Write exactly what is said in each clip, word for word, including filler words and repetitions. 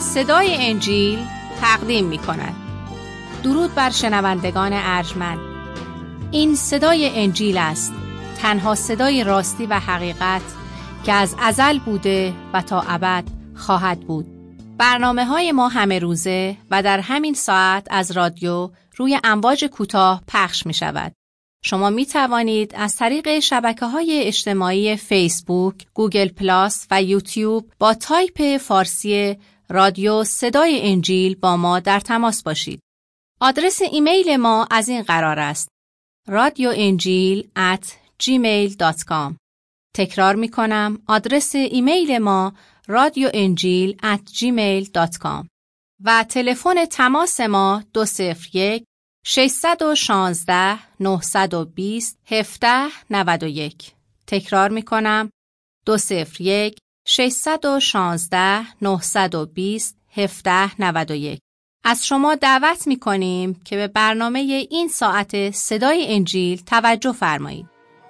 صدای انجیل تقدیم می کند. درود بر شنوندگان ارجمند. این صدای انجیل است، تنها صدای راستی و حقیقت که از ازل بوده و تا ابد خواهد بود. برنامه های ما همه روزه و در همین ساعت از رادیو روی امواج کوتاه پخش می شود. شما می توانید از طریق شبکه‌های اجتماعی فیسبوک، گوگل پلاس و یوتیوب با تایپ فارسی رادیو صدای انجیل با ما در تماس باشید. آدرس ایمیل ما از این قرار است: رادیو انجیل ات جیمیل دات کام. تکرار می کنم، آدرس ایمیل ما رادیو انجیل ات جیمیل دات کام و تلفن تماس ما دو صفر یک ششصد و شانزده نهصد و بیست هفده نود و یک. تکرار می کنم، دو صفر یک ششصد و شانزده نهصد و بیست هفده نود و یک. از شما دعوت می کنیم که به برنامه این ساعت صدای انجیل توجه فرمایید.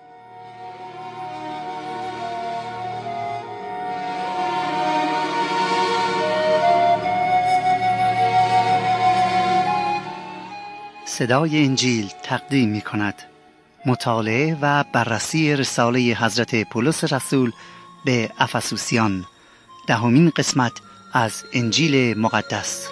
صدای انجیل تقدیم می کند مطالعه و بررسی رساله حضرت پولس رسول به افسوسیان، دهمین قسمت از انجیل مقدس.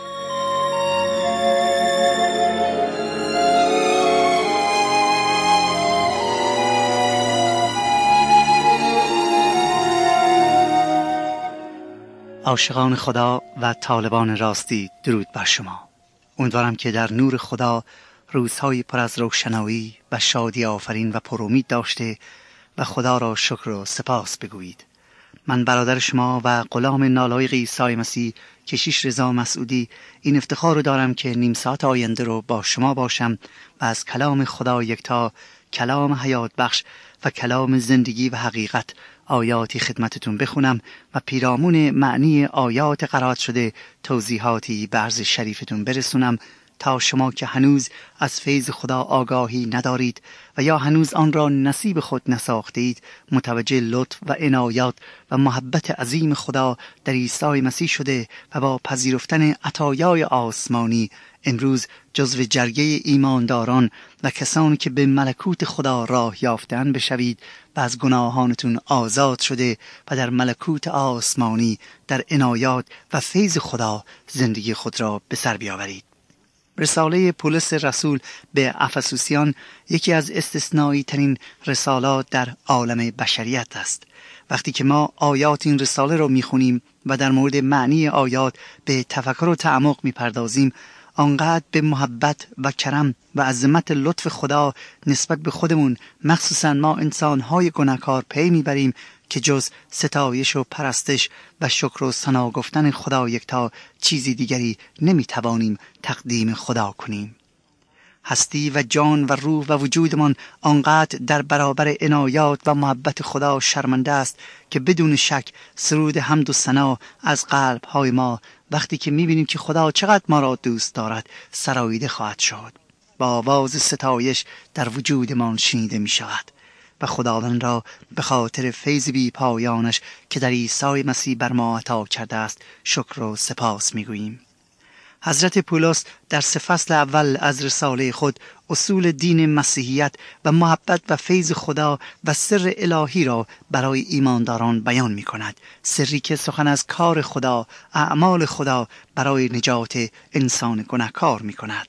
عاشقان خدا و طالبان راستی، درود بر شما. امیدوارم که در نور خدا روزهای پر از روشنایی و شادی آفرین و پرامید داشته و خدا را شکر و سپاس بگویید. من برادر شما و غلام نالایق عیسی مسیح کشیش رضا مسعودی این افتخار رو دارم که نیم ساعت آینده رو با شما باشم و از کلام خدا یکتا، کلام حیات بخش و کلام زندگی و حقیقت آیاتی خدمتتون بخونم و پیرامون معنی آیات قرائت شده توضیحاتی به عرض شریفتون برسونم تا شما که هنوز از فیض خدا آگاهی ندارید و یا هنوز آن را نصیب خود نساختید، متوجه لطف و عنایات و محبت عظیم خدا در عیسی مسیح شده و با پذیرفتن عطایای آسمانی امروز جزو جرگه ایمانداران و کسانی که به ملکوت خدا راه یافتند بشوید و از گناهانتون آزاد شده و در ملکوت آسمانی در عنایات و فیض خدا زندگی خود را به سر بیاورید. رساله پولس رسول به افسوسیان یکی از استثنایی ترین رسالات در عالم بشریت است. وقتی که ما آیات این رساله را میخونیم و در مورد معنی آیات به تفکر و تعمق میپردازیم، آنقدر به محبت و کرم و عظمت لطف خدا نسبت به خودمون، مخصوصا ما انسان‌های گناهکار، پی میبریم که جز ستایش و پرستش و شکر و ثنا گفتن خدا یکتا چیزی دیگری نمیتوانیم تقدیم خدا کنیم. هستی و جان و روح و وجودمان آنقدر در برابر عنایات و محبت خدا شرمنده است که بدون شک سرود حمد و ثنا از قلب‌های ما وقتی که می‌بینیم که خدا چقدر ما را دوست دارد سراییده خواهد شد. با آواز ستایش در وجودمان شنیده می‌شود و خداوند را به خاطر فیض بی پایانش که در عیسی مسیح بر ما عطا کرده است شکر و سپاس می‌گوییم. حضرت پولس در سه فصل اول از رساله خود اصول دین مسیحیت و محبت و فیض خدا و سر الهی را برای ایمانداران بیان می کند. سری که سخن از کار خدا، اعمال خدا برای نجات انسان گناهکار می کند.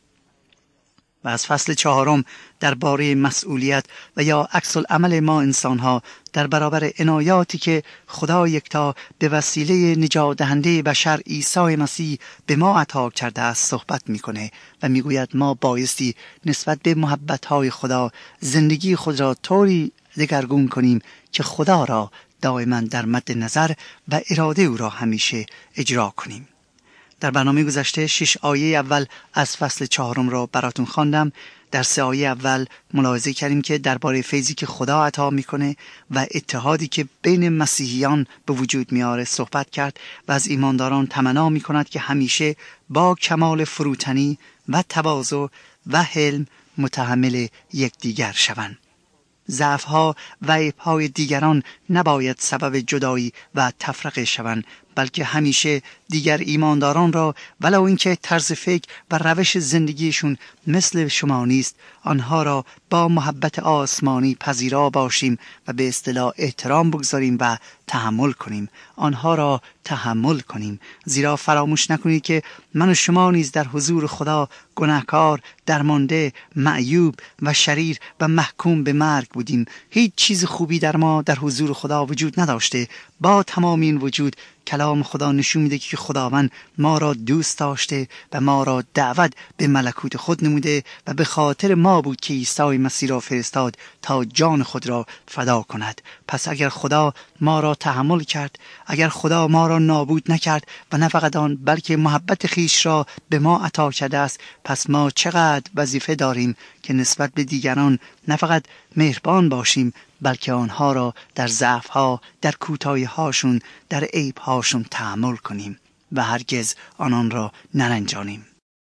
و از فصل چهارم درباره مسئولیت و یا عکس العمل ما انسان‌ها در برابر عنایاتی که خدا یکتا به وسیله نجات دهنده بشر عیسی مسیح به ما عطا کرده است صحبت می‌کنه و می‌گوید ما بایستی نسبت به محبت‌های خدا زندگی خود را طوری دگرگون کنیم که خدا را دائما در مد نظر و اراده او را همیشه اجرا کنیم. در برنامه گذشته شش آیه اول از فصل چهارم را براتون خواندم. در سه آیه اول ملاحظه کردیم که درباره فیضی که خدا عطا میکنه و اتحادی که بین مسیحیان به وجود میاره صحبت کرد و از ایمانداران تمنا میکند که همیشه با کمال فروتنی و تواضع و حلم متحمل یکدیگر شوند. ضعف‌ها و عیب‌های دیگران نباید سبب جدایی و تفرقه شوند، بلکه همیشه دیگر ایمانداران را ولو اینکه طرز فکر و روش زندگیشون مثل شما نیست، آنها را با محبت آسمانی پذیرا باشیم و به اصطلاح احترام بگذاریم و تحمل کنیم. آنها را تحمل کنیم، زیرا فراموش نکنید که من و شما نیز در حضور خدا گناهکار، درمانده، معیوب و شریر و محکوم به مرگ بودیم. هیچ چیز خوبی در ما در حضور خدا وجود نداشته. با تمام این وجود کلام خدا نشون میده که خداوند ما را دوست داشته و ما را دعوت به ملکوت خود نموده و به خاطر ما بود که عیسی مسیح را فرستاد تا جان خود را فدا کند. پس اگر خدا ما را تحمل کرد، اگر خدا ما را نابود نکرد و نه فقط آن بلکه محبت خیش را به ما عطا کرده است، پس ما چقدر وظیفه داریم که نسبت به دیگران نه فقط مهربان باشیم بلکه آنها را در ضعف‌ها، در کوتاهی‌هاشون، در عیب‌هاشون تحمل کنیم و هرگز آنان را نرنجانیم.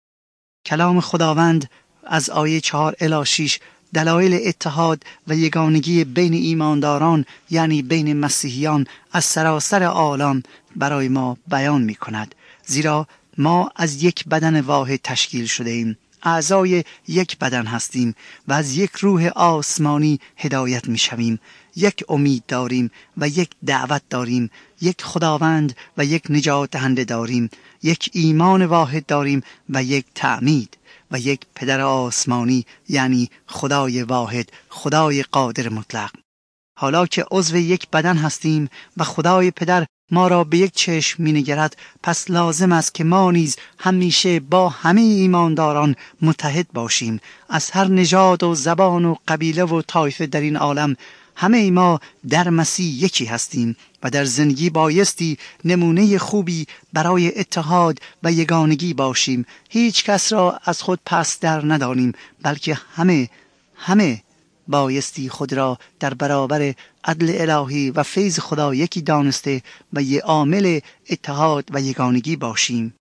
کلام خداوند از آیه چهار الی شش دلایل اتحاد و یگانگی بین ایمانداران، یعنی بین مسیحیان از سراسر عالم برای ما بیان می کند. زیرا ما از یک بدن واحد تشکیل شده ایم، اعضای یک بدن هستیم و از یک روح آسمانی هدایت می شویم. یک امید داریم و یک دعوت داریم، یک خداوند و یک نجات دهنده داریم، یک ایمان واحد داریم و یک تعمید و یک پدر آسمانی، یعنی خدای واحد، خدای قادر مطلق. حالا که عضو یک بدن هستیم و خدای پدر ما را به یک چشم می نگرد، پس لازم است که ما نیز همیشه با همه ایمانداران متحد باشیم. از هر نژاد و زبان و قبیله و طایفه در این عالم همه ما در مسیح یکی هستیم و در زندگی بایستی نمونه خوبی برای اتحاد و یگانگی باشیم. هیچ کس را از خود پس در ندانیم، بلکه همه همه بایستی خود را در برابر عدل الهی و فیض خدا یکی دانسته و یه عامل اتحاد و یگانگی باشیم.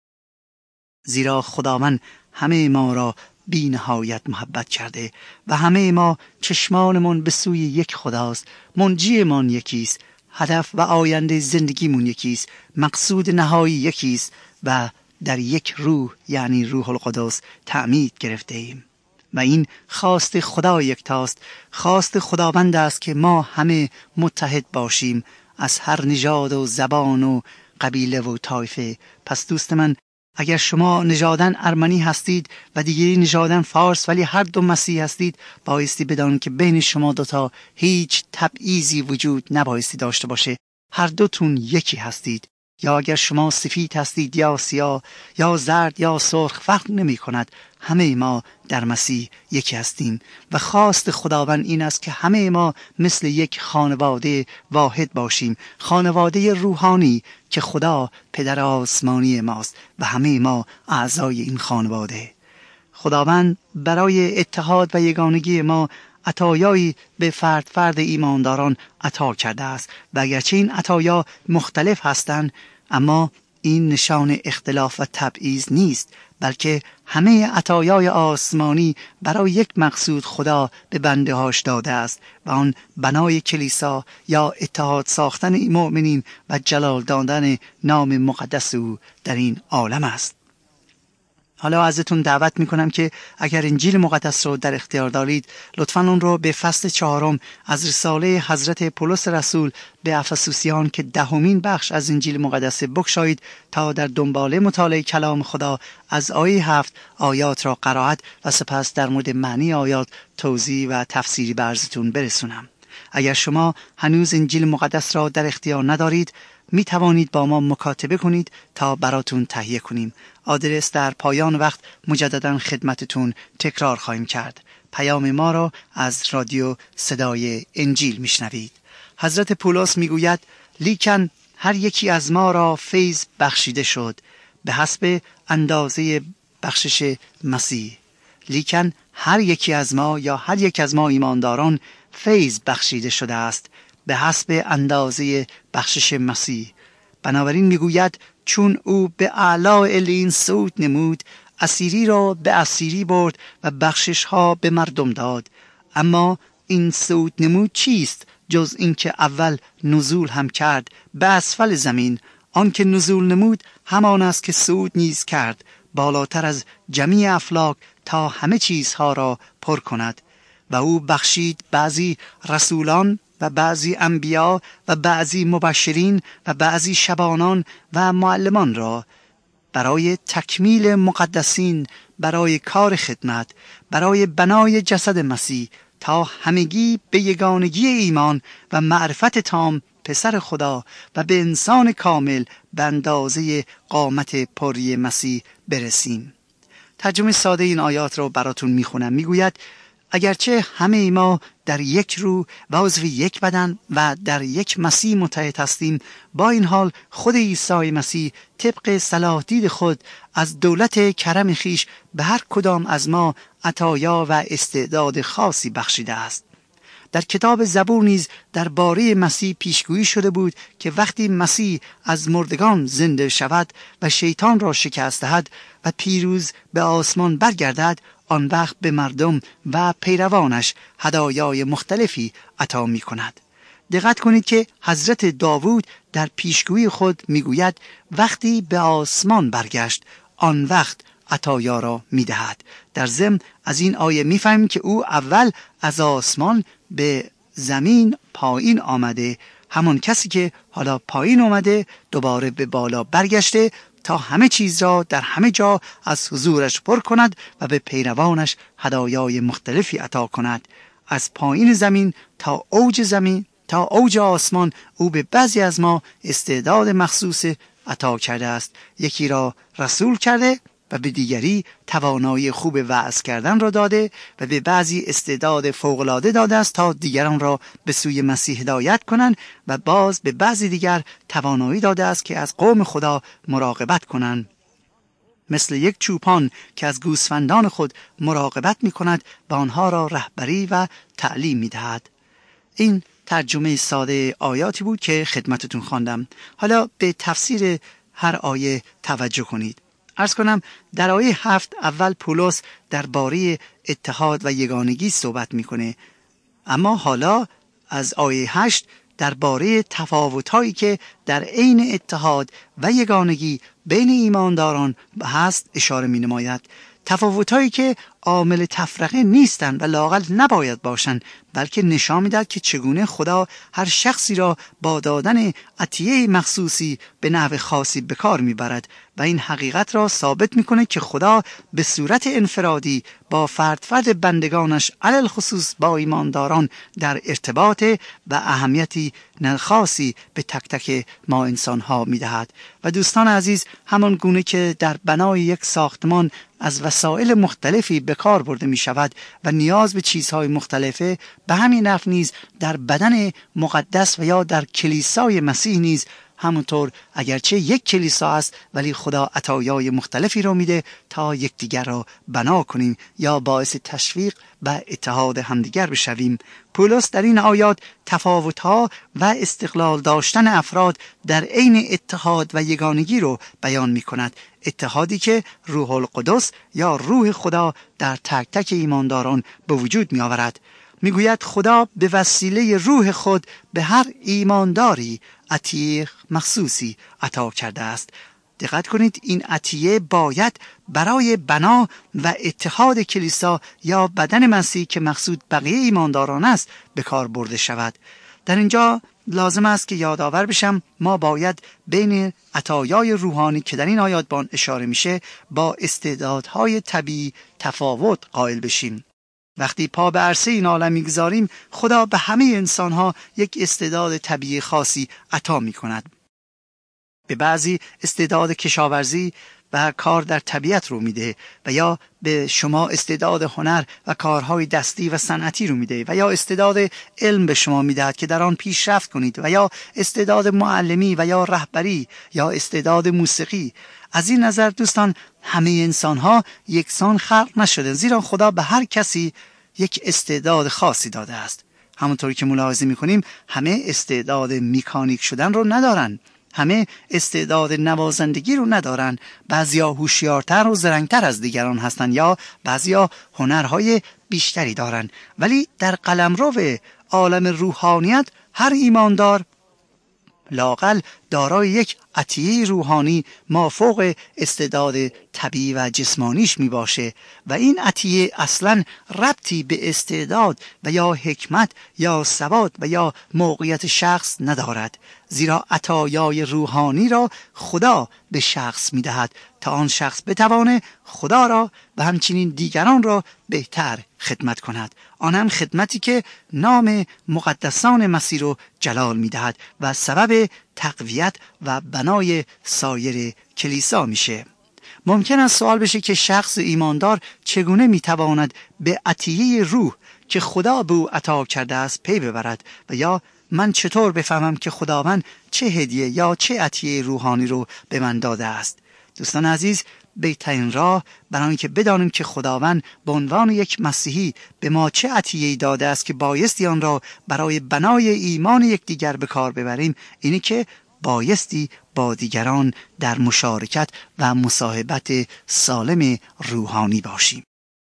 زیرا خداوند همه ما را بی نهایت محبت کرده و همه ما چشمانمون به سوی یک خداست. منجیمان یکیست، هدف و آینده زندگیمون یکیست، مقصود نهایی یکیست و در یک روح، یعنی روح القدس، تعمید گرفته ایم. و این خواست خدا یکتاست. خواست خداوند است که ما همه متحد باشیم، از هر نژاد و زبان و قبیله و طایفه. پس دوست من، اگر شما نژاداً ارمنی هستید و دیگری نژاداً فارس ولی هر دو مسیح هستید، بایستی بدانید که بین شما دوتا هیچ تبعیضی وجود نبایستی داشته باشه. هر دوتون یکی هستید. یا اگر شما سفید هستید یا سیاه یا زرد یا سرخ، فرق نمی کند. همه ما در مسیح یکی هستیم و خواست خداوند این است که همه ما مثل یک خانواده واحد باشیم، خانواده روحانی که خدا پدر آسمانی ماست و همه ما اعضای این خانواده. خداوند برای اتحاد و یگانگی ما عطایایی به فرد فرد ایمانداران عطا کرده است و اگرچه این عطایا مختلف هستند، اما این نشان اختلاف و تبعیض نیست، بلکه همه عطایای آسمانی برای یک مقصود خدا به بنده هاش داده است و آن بنای کلیسا یا اتحاد ساختن مؤمنین و جلال دادن نام مقدس او در این عالم است. حالا ازتون دعوت میکنم که اگر انجیل مقدس رو در اختیار دارید، لطفاً اون رو به فصل چهارم از رساله حضرت پولس رسول به افسوسیان که دهمین بخش از انجیل مقدس بگشایید تا در دنباله مطالعه کلام خدا از آیه هفت آیات را قرائت و سپس در مورد معنی آیات توضیح و تفسیری به عرضتون برسونم. اگر شما هنوز انجیل مقدس را در اختیار ندارید، می توانید با ما مکاتبه کنید تا براتون تهیه کنیم. آدرس در پایان وقت مجددا خدمتتون تکرار خواهیم کرد. پیام ما را از رادیو صدای انجیل میشنوید. حضرت پولس میگوید لیکن هر یکی از ما را فیض بخشیده شد به حسب اندازه بخشش مسیح. لیکن هر یکی از ما یا هر یک از ما ایمانداران فیض بخشیده شده است به حسب اندازه بخشش مسیح. بنابراین میگوید چون او به اعلی علین صعود نمود، اسیری را به اسیری برد و بخشش ها به مردم داد. اما این صعود نمود چیست جز اینکه اول نزول هم کرد به اسفل زمین، آن که نزول نمود همان است که صعود نیز کرد بالاتر از جمیع افلاک تا همه چیزها را پر کند. و او بخشید بعضی رسولان و بعضی انبیا و بعضی مبشرین و بعضی شبانان و معلمان را برای تکمیل مقدسین، برای کار خدمت، برای بنای جسد مسیح، تا همگی به یگانگی ایمان و معرفت تام پسر خدا و به انسان کامل به اندازه قامت پری مسیح برسیم. ترجمه ساده این آیات را براتون میخونم. میگوید اگرچه همه ما در یک روح و عضو یک بدن و در یک مسیح متحد هستیم، با این حال خود عیسی مسیح طبق صلاح دید خود از دولت کرم خیش به هر کدام از ما عطایا و استعداد خاصی بخشیده است. در کتاب زبور نیز درباره مسیح پیشگویی شده بود که وقتی مسیح از مردگان زنده شود و شیطان را شکست دهد و پیروز به آسمان برگردد، آن وقت به مردم و پیروانش هدایای مختلفی عطا می کند. دقت کنید که حضرت داوود در پیشگویی خود می گوید وقتی به آسمان برگشت آن وقت عطایا را می دهد. در ضمن از این آیه می فهمیم که او اول از آسمان به زمین پایین آمده، همان کسی که حالا پایین آمده دوباره به بالا برگشته تا همه چیز را در همه جا از حضورش پر کند و به پیروانش هدایای مختلفی عطا کند. از پایین زمین تا اوج زمین تا اوج آسمان او به بعضی از ما استعداد مخصوص عطا کرده است. یکی را رسول کرده و به دیگری توانایی خوب وعظ کردن را داده و به بعضی استعداد فوق‌العاده داده است تا دیگران را به سوی مسیح هدایت کنند و باز به بعضی دیگر توانایی داده است که از قوم خدا مراقبت کنند، مثل یک چوپان که از گوسفندان خود مراقبت می کند و آنها را رهبری و تعلیم می دهد. این ترجمه ساده آیاتی بود که خدمتتون خواندم. حالا به تفسیر هر آیه توجه کنید. عرض کنم در آیه هفت اول پولس درباره اتحاد و یگانگی صحبت میکنه، اما حالا از آیه هشت درباره تفاوت‌هایی که در عین اتحاد و یگانگی بین ایمانداران هست اشاره می‌نماید. تفاوت‌هایی که عامل تفرقه نیستند و لااقل نباید باشند، بلکه نشان می‌دهد که چگونه خدا هر شخصی را با دادن عطیه مخصوصی به نحو خاصی به کار می‌برد و این حقیقت را ثابت می‌کنه که خدا به صورت انفرادی با فرد فرد بندگانش علل خصوص با ایمانداران در ارتباط و اهمیتی خاصی به تک تک ما انسان‌ها می‌دهد. و دوستان عزیز، همان گونه که در بنای یک ساختمان از وسایل مختلفی به کار برده می شود و نیاز به چیزهای مختلفه، به همین نحو نیز در بدن مقدس و یا در کلیسای مسیح نیز همونطور اگرچه یک کلیسا است ولی خدا عطایای مختلفی رو میده تا یکدیگر را بنا کنیم یا باعث تشویق و اتحاد همدیگر بشویم. پولس در این آیات تفاوت‌ها و استقلال داشتن افراد در عین اتحاد و یگانگی رو بیان می‌کند. اتحادی که روح القدس یا روح خدا در تک تک ایمانداران به وجود می‌آورد. میگوید خدا به وسیله روح خود به هر ایمانداری عطیه مخصوصی عطا کرده است. دقت کنید، این عطیه باید برای بنا و اتحاد کلیسا یا بدن مسیح که مقصود بقیه ایمانداران است به کار برده شود. در اینجا لازم است که یادآور بشم ما باید بین عطایای روحانی که در این آیات به آن اشاره میشه با استعدادهای طبیعی تفاوت قائل بشیم. وقتی پا به عرصه این عالم میگذاریم، خدا به همه انسانها یک استعداد طبیعی خاصی عطا میکند. به بعضی استعداد کشاورزی و کار در طبیعت رو میده و یا به شما استعداد هنر و کارهای دستی و صنعتی رو میده و یا استعداد علم به شما میدهد که در آن پیشرفت کنید و یا استعداد معلمی و یا رهبری یا استعداد موسیقی. از این نظر دوستان، همه انسان‌ها یکسان خلق نشدند، زیرا خدا به هر کسی یک استعداد خاصی داده است. همونطوری که ملاحظه می‌کنیم همه استعداد مکانیک شدن رو ندارن، همه استعداد نوازندگی رو ندارن. بعضیا هوشیارتر و زرنگتر از دیگران هستند یا بعضیا هنرهای بیشتری دارن، ولی در قلمرو عالم روحانیت هر ایماندار لااقل دارای یک عطیه روحانی مافوق استعداد طبیعی و جسمانیش می باشه و این عطیه اصلاً ربطی به استعداد و یا حکمت یا ثبات و یا موقعیت شخص ندارد، زیرا عطایای روحانی را خدا به شخص می دهد تا آن شخص بتوانه خدا را و همچنین دیگران را بهتر خدمت کند، آن هم خدمتی که نام مقدسان مسیح رو جلال می دهد و سبب تقویت و بنای سایر کلیسا میشه. ممکن است سوال بشه که شخص ایماندار چگونه میتواند به عطیه روح که خدا به او عطا کرده است پی ببرد و یا من چطور بفهمم که خداوند چه هدیه یا چه عطیه روحانی رو به من داده است؟ دوستان عزیز، بهترین راه برای اینکه بدانیم که خداوند به عنوان یک مسیحی به ما چه عطیه‌ای داده است که بایستی آن را برای بنای ایمان یکدیگر به کار ببریم اینه که بایستی با دیگران در مشارکت و مصاحبت سالم روحانی باشیم.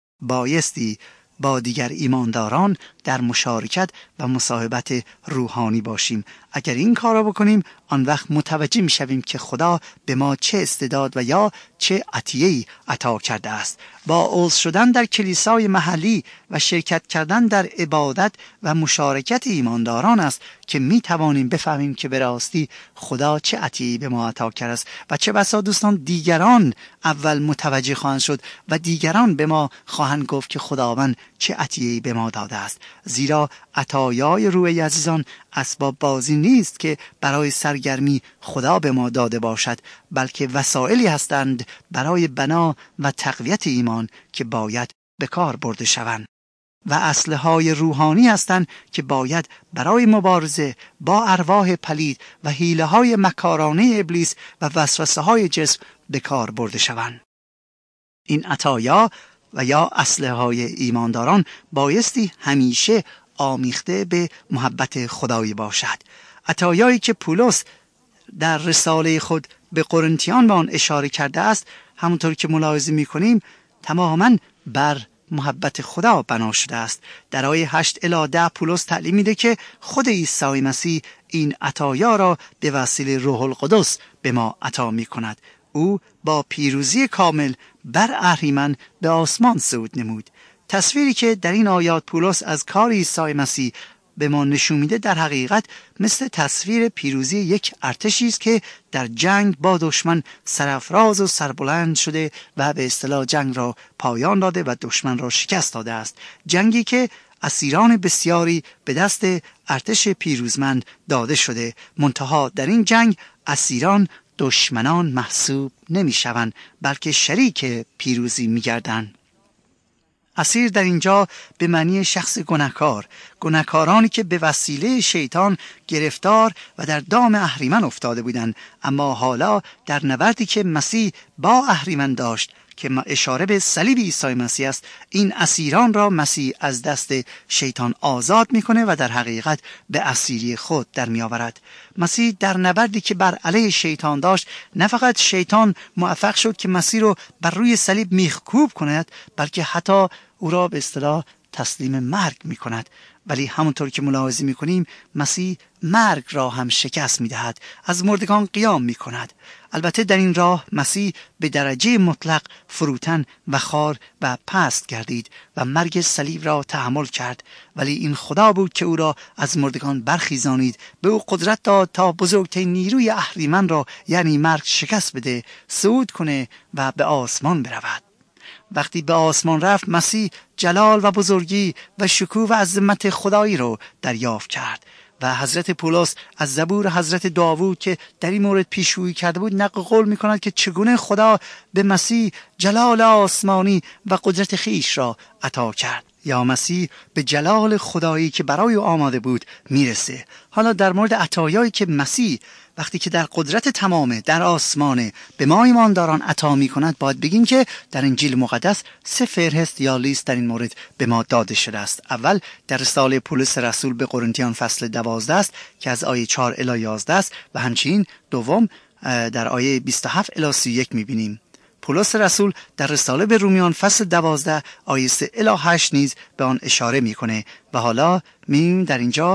بایستی با دیگر ایمانداران در مشارکت و مصاحبت روحانی باشیم. اگر این کار را بکنیم آن وقت متوجه می شویم که خدا به ما چه استعداد و یا چه عطیه‌ای عطا کرده است. با عضو شدن در کلیسای محلی و شرکت کردن در عبادت و مشارکت ایمانداران است که می توانیم بفهمیم که به راستی خدا چه عطیه‌ای به ما عطا کرده است و چه بسا دوستان دیگران اول متوجه خواهند شد و دیگران به ما خواهند گفت که خداوند چه عطیه‌ای به ما داده است. زیرا عطایای روح عزیزان اسباب بازی نیست که برای سرگرمی خدا به ما داده باشد، بلکه وسایلی هستند برای بنا و تقویت ایمان که باید به کار برده شوند و اسلحه‌های روحانی هستند که باید برای مبارزه با ارواح پلید و حیله‌های مکارانه ابلیس و وسوسه‌های جسم به کار برده شوند. این عطایا و یا اسلحه‌های ایمانداران بایستی همیشه آمیخته به محبت خدایی باشد. عطایایی که پولس در رساله خود به قرنتیان به آن اشاره کرده است، همونطور که ملاحظه می‌کنیم تماماً بر محبت خدا بنا شده است. در آیه هشت الی ده پولس تعلیم میده که خود عیسی مسیح این عطایا را به وسیله روح القدس به ما عطا می‌کند. او با پیروزی کامل بر اهریمن به آسمان صعود نمود. تصویری که در این آیات پولس از کار عیسی مسیح به ما نشون میده در حقیقت مثل تصویر پیروزی یک ارتشی است که در جنگ با دشمن سرافراز و سربلند شده و به اصطلاح جنگ را پایان داده و دشمن را شکست داده است. جنگی که اسیران بسیاری به دست ارتش پیروزمند داده شده، منتها در این جنگ اسیران دشمنان محسوب نمی شوند بلکه شریک پیروزی می گردند. اسیر در اینجا به معنی شخص گناهکار، گناهکارانی که به وسیله شیطان گرفتار و در دام اهریمن افتاده بودند، اما حالا در نبردی که مسیح با اهریمن داشت که اشاره به صلیب عیسی مسیح است، این اسیران را مسیح از دست شیطان آزاد میکنه و در حقیقت به اسیری خود در میآورد. مسیح در نبردی که بر علیه شیطان داشت، نه فقط شیطان موفق شد که مسیح رو بر روی صلیب میخکوب کند، بلکه حتی او را به اصطلاح تسلیم مرگ میکند. ولی همونطور که ملاحظه میکنیم مسیح مرگ را هم شکست میدهد، از مردگان قیام میکند. البته در این راه مسیح به درجه مطلق فروتن و خار و پست گردید و مرگ صلیب را تحمل کرد، ولی این خدا بود که او را از مردگان برخیزانید، به او قدرت داد تا بزرگترین نیروی اهریمن را یعنی مرگ شکست بده، صعود کنه و به آسمان برود. وقتی به آسمان رفت مسیح جلال و بزرگی و شکوه و عظمت خدایی رو دریافت کرد و حضرت پولس از زبور حضرت داوود که در این مورد پیشگویی کرده بود نقل قول می کند که چگونه خدا به مسیح جلال آسمانی و قدرت خیش را عطا کرد. یا مسیح به جلال خدایی که برای او آماده بود میرسه. حالا در مورد عطایایی که مسیح وقتی که در قدرت تمامه در آسمانه به ما ایمانداران عطا می کند، باید بگیم که در انجیل مقدس سه فهرست یا لیست در این مورد به ما داده شده است. اول در رساله پولس رسول به قرنتیان فصل دوازده است که از آیه چهار الی یازده است و همچنین دوم در آیه بیست و هفت الی سی و یک می بینیم. پولس رسول در رساله به رومیان فصل دوازده آیه سه الی هشت نیز به آن اشاره میکنه و حالا می‌بینیم در اینجا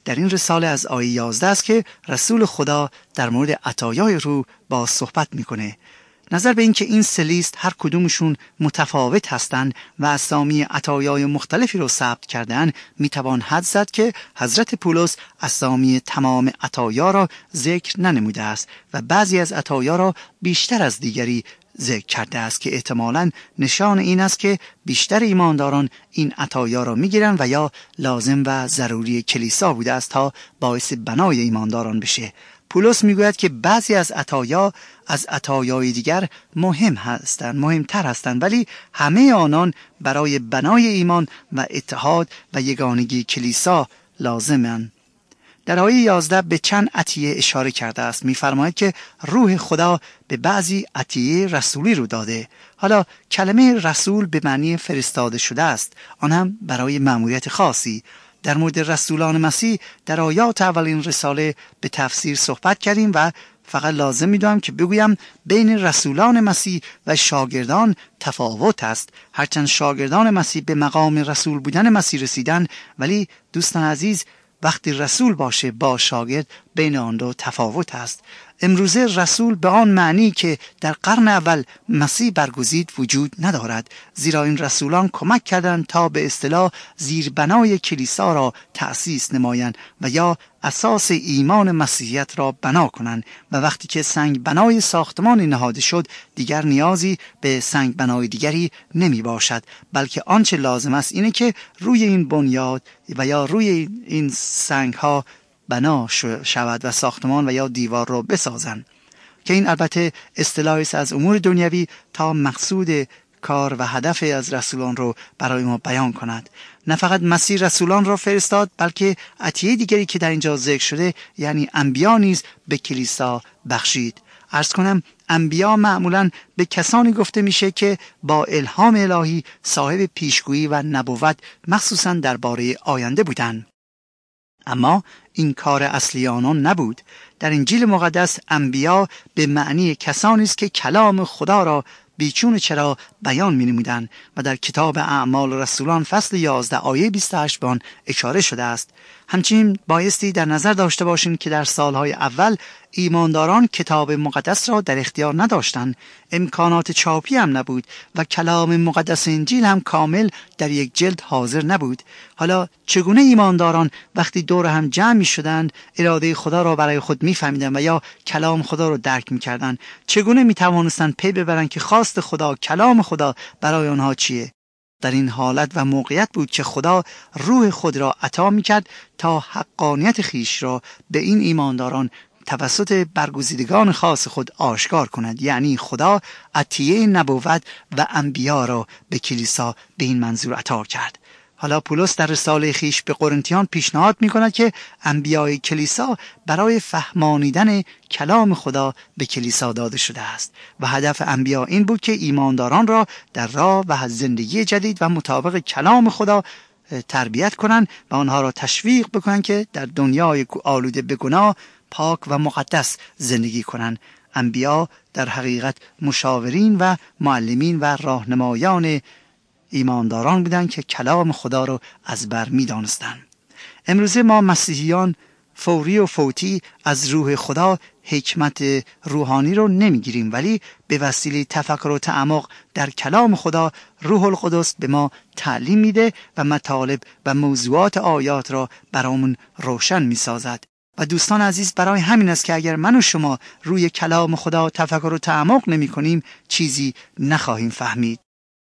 در این رساله از آیه یازده است که رسول خدا در مورد عطایای روح با صحبت میکنه. نظر به این که این سه لیست هر کدومشون متفاوت هستند و اسامی عطایای مختلفی رو ثبت کردن، میتوان حدس زد که حضرت پولس اسامی تمام عطایا را ذکر ننموده است و بعضی از عطایا را بیشتر از دیگری ذکر کرده است که احتمالاً نشان این است که بیشتر ایمانداران این عطایا را میگیرند و یا لازم و ضروری کلیسا بوده است تا باعث بنای ایمانداران بشه. پولس میگوید که بعضی از عطایا از عطایای دیگر مهم هستند، مهمتر هستند، ولی همه آنان برای بنای ایمان و اتحاد و یگانگی کلیسا لازمند. در آیه یازده به چند عطیه اشاره کرده است. می‌فرماید که روح خدا به بعضی عطیه رسولی رو داده. حالا کلمه رسول به معنی فرستاده شده است، آن هم برای مأموریت خاصی. در مورد رسولان مسیح در آیات اولین رساله به تفسیر صحبت کردیم و فقط لازم می‌دونم که بگویم بین رسولان مسیح و شاگردان تفاوت است. هرچند شاگردان مسیح به مقام رسول بودن مسیح رسیدن، ولی دوستان عزیز وقتی رسول باشه با شاگرد بین آن دو تفاوت است. امروزه رسول به آن معنی که در قرن اول مسیح برگزید وجود ندارد، زیرا این رسولان کمک کردند تا به اصطلاح زیربنای کلیسا را تأسیس نمایند و یا اساس ایمان مسیحیت را بنا کنند و وقتی که سنگ بنای ساختمان نهاده شد دیگر نیازی به سنگ بنای دیگری نمی باشد، بلکه آنچه لازم است اینه که روی این بنیاد و یا روی این سنگ ها بنا شود و ساختمان و یا دیوار رو بسازن، که این البته اصطلاحی است از امور دنیوی تا مقصود کار و هدف از رسولان رو برای ما بیان کند. نه فقط مسیح رسولان را فرستاد، بلکه عطیه دیگری که در اینجا ذکر شده یعنی انبیا نیز به کلیسا بخشید. عرض کنم انبیا معمولاً به کسانی گفته میشه که با الهام الهی صاحب پیشگویی و نبوت مخصوصاً درباره آینده بودند. اما این کار اصلی آنان نبود. در انجیل مقدس انبیا به معنی کسانی است که کلام خدا را بیچون چرا بیان می نمودند و در کتاب اعمال رسولان فصل یازده آیه بیست و هشت به آن اشاره شده است. همچنین بایستی در نظر داشته باشیم که در سالهای اول ایمانداران کتاب مقدس را در اختیار نداشتند، امکانات چاپی هم نبود و کلام مقدس انجیل هم کامل در یک جلد حاضر نبود. حالا چگونه ایمانداران وقتی دور هم جمع می شدند اراده خدا را برای خود می فهمیدند و یا کلام خدا را درک می کردند؟ چگونه می توانستند پی ببرند که خواست خدا، کلام خدا برای آنها چیه؟ در این حالت و موقعیت بود که خدا روح خود را عطا می کرد تا حقانیت خیش را به این ایمانداران توسط برگزیدگان خاص خود آشکار کند. یعنی خدا عطیه نبوت و انبیا را به کلیسا به این منظور عطا کرد. حالا پولس در رساله خیش به قرنتیان پیشنهاد می کند که انبیای کلیسا برای فهمانیدن کلام خدا به کلیسا داده شده است و هدف انبیا این بود که ایمانداران را در راه و زندگی جدید و مطابق کلام خدا تربیت کنند و آنها را تشویق بکنند که در دنیای آلوده به گناه پاک و مقدس زندگی کنند. انبیا در حقیقت مشاورین و معلمین و راهنمایان ایمانداران بودند که کلام خدا رو از بر می دانستند. امروزه ما مسیحیان فوری و فوتی از روح خدا حکمت روحانی رو نمی گیریم، ولی به وسیله تفکر و تعمق در کلام خدا روح القدس به ما تعلیم میده و مطالب و موضوعات آیات را برامون روشن می سازد. و دوستان عزیز، برای همین است که اگر من و شما روی کلام خدا تفکر و تعمق نمی کنیم چیزی نخواهیم فهمید.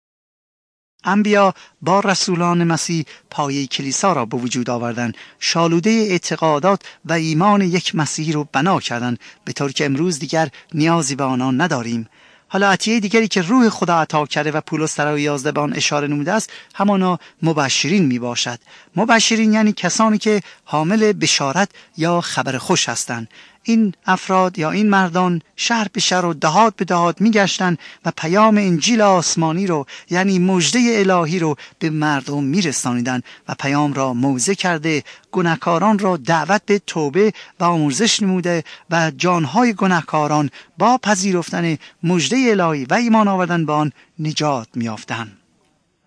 انبیا با رسولان مسیح پایه کلیسا را به وجود آوردند، شالوده اعتقادات و ایمان یک مسیحی رو بنا کردند، به طوری که امروز دیگر نیازی به آنان نداریم. حالا عطیه دیگری که روح خدا عطا کرده و پولس در آیه یازده به آن اشاره نموده است همانا مبشرین می باشد. مبشرین یعنی کسانی که حامل بشارت یا خبر خوش هستند. این افراد یا این مردان شهر به شهر و دهات به دهات می گشتند و پیام انجیل آسمانی رو یعنی مژده الهی رو به مردم می رسانیدند و پیام را موعظه کرده گناهکاران را دعوت به توبه و آمرزش نموده و جانهای گناهکاران با پذیرفتن مژده الهی و ایمان آوردن به آن نجات می یافتند.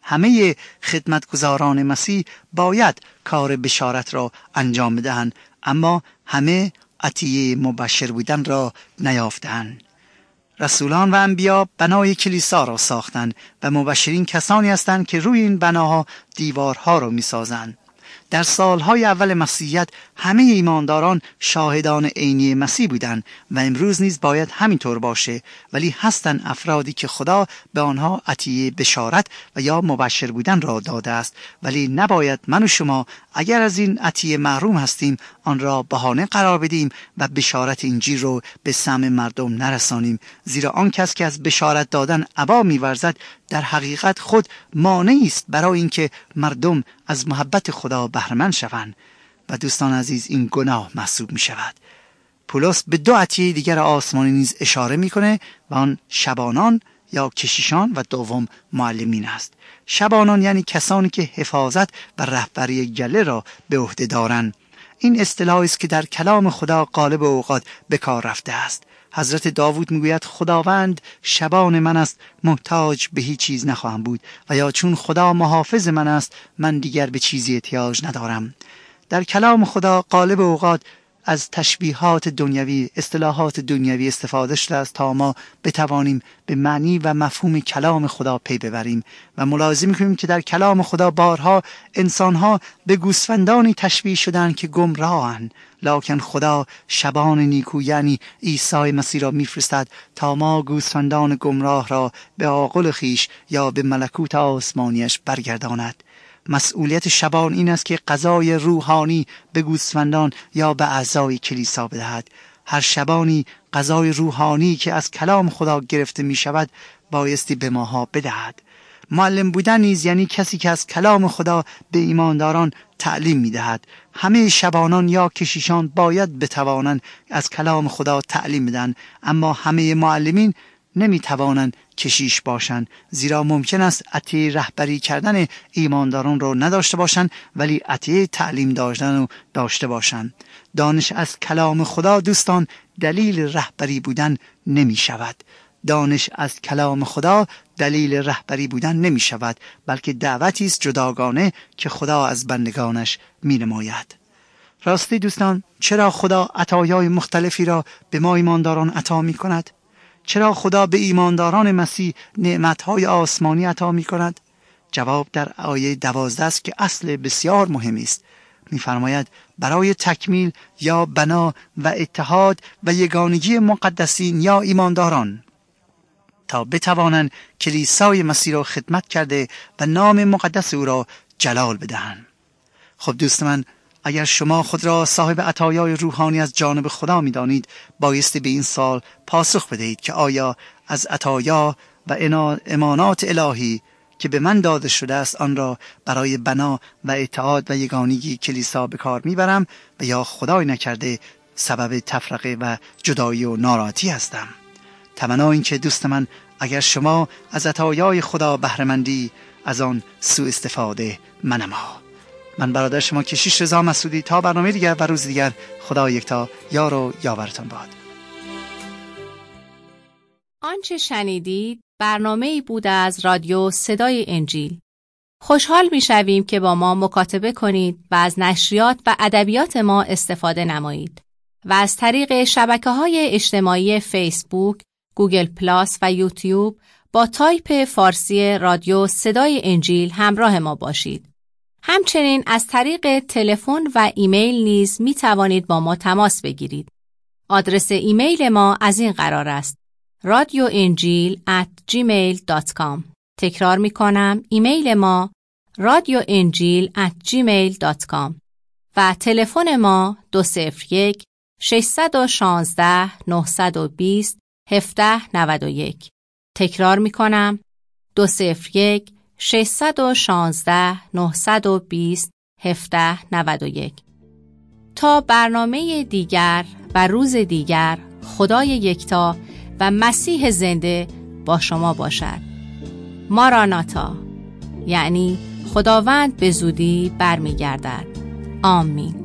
همه خدمتگزاران مسیح باید کار بشارت را انجام بدهند، اما همه عطیه مبشر بودن را نیافتند. رسولان و انبیا بنای کلیسا را ساختند و مبشرین کسانی هستند که روی این بناها دیوارها را می سازند. در سالهای اول مسیحیت همه ایمانداران شاهدان عینی مسیح بودند و امروز نیز باید همینطور باشه، ولی هستند افرادی که خدا به آنها عطیه بشارت و یا مبشر بودن را داده است، ولی نباید من و شما اگر از این عطیه محروم هستیم آن را بهانه قرار بدیم و بشارت انجیل رو به سمع مردم نرسانیم، زیرا آن کس که از بشارت دادن ابا می‌ورزد در حقیقت خود مانعی است برای اینکه مردم از محبت خدا بهره‌مند شوند و دوستان عزیز این گناه محسوب می شود. پولس به دو عطیه دیگر آسمانی نیز اشاره میکنه و آن شبانان یا کشیشان و دوم معلمین است. شبانان یعنی کسانی که حفاظت و رهبری گله را به عهده دارند. این اصطلاحی است که در کلام خدا غالب اوقات به کار رفته است. حضرت داوود میگوید خداوند شبان من است، محتاج به هیچ چیز نخواهم بود، و یا چون خدا محافظ من است من دیگر به چیزی احتیاج ندارم. در کلام خدا غالب اوقات از تشبیهات دنیوی، اصطلاحات دنیوی استفاده شده است تا ما بتوانیم به معنی و مفهوم کلام خدا پی ببریم و ملاحظه می‌کنیم که در کلام خدا بارها انسان‌ها به گوسفندانی تشبیه شدند که گمراهند، لکن خدا شبان نیکو یعنی عیسی مسیح را می‌فرستد تا ما گوسفندان گمراه را به عاقل خیش یا به ملکوت آسمانیش برگرداند. مسئولیت شبان این است که غذای روحانی به گوسفندان یا به اعضای کلیسا بدهد. هر شبانی غذای روحانی که از کلام خدا گرفته می شود بایستی به ماها بدهد. معلم بودن نیز یعنی کسی که از کلام خدا به ایمانداران تعلیم می دهد. همه شبانان یا کشیشان باید بتوانند از کلام خدا تعلیم بدن، اما همه معلمین نمی توانند کشیش باشند، زیرا ممکن است عطیه رهبری کردن ایمانداران را نداشته باشند ولی عطیه تعلیم داشتن را داشته باشند. دانش از کلام خدا دوستان دلیل رهبری بودن نمی شود. دانش از کلام خدا دلیل رهبری بودن نمی شود، بلکه دعوتی است جداگانه که خدا از بندگانش می نماید. راستی دوستان، چرا خدا عطایای مختلفی را به ما ایمانداران عطا می کند؟ چرا خدا به ایمانداران مسیح نعمتهای آسمانی عطا می کند؟ جواب در آیه دوازده است که اصل بسیار مهمی است. می فرماید برای تکمیل یا بنا و اتحاد و یگانگی مقدسین یا ایمانداران، تا بتوانند کلیسای مسیح را خدمت کرده و نام مقدس او را جلال بدهند. خب دوست من، اگر شما خود را صاحب عطایای روحانی از جانب خدا می دانید، بایستی به این سوال پاسخ بدهید که آیا از عطایا و امانات الهی که به من داده شده است آن را برای بنا و اتحاد و یگانگی کلیسا به کار می برم و یا خدای نکرده سبب تفرقه و جدایی و ناراحتی هستم؟ تمنا این که دوست من، اگر شما از عطایای خدا بهره‌مندی، از آن سوء استفاده منما. من برادر شما کشیش رضا مسعودی، تا برنامه دیگر و روز دیگر، خدا یکتا یار و یاورتان باد. آنچه شنیدید برنامه‌ای بود از رادیو صدای انجیل. خوشحال می‌شویم که با ما مکاتبه کنید و از نشریات و ادبیات ما استفاده نمایید و از طریق شبکه‌های اجتماعی فیسبوک، گوگل پلاس و یوتیوب با تایپ فارسی رادیو صدای انجیل همراه ما باشید. همچنین از طریق تلفن و ایمیل نیز می توانید با ما تماس بگیرید. آدرس ایمیل ما از این قرار است: رادیو انجیل ات جیمیل دات کام. تکرار می کنم، ایمیل ما رادیو انجیل ات جیمیل دات کام و تلفن ما دو صفر یک ششصد و شانزده نهصد و بیست هفده نود و یک. تکرار می کنم، دو صفر یک ششصد و شانزده نهصد و بیست هفده نود و یک. تا برنامه دیگر و روز دیگر، خدای یکتا و مسیح زنده با شما باشد. ماراناتا، یعنی خداوند به زودی برمیگردد. آمین.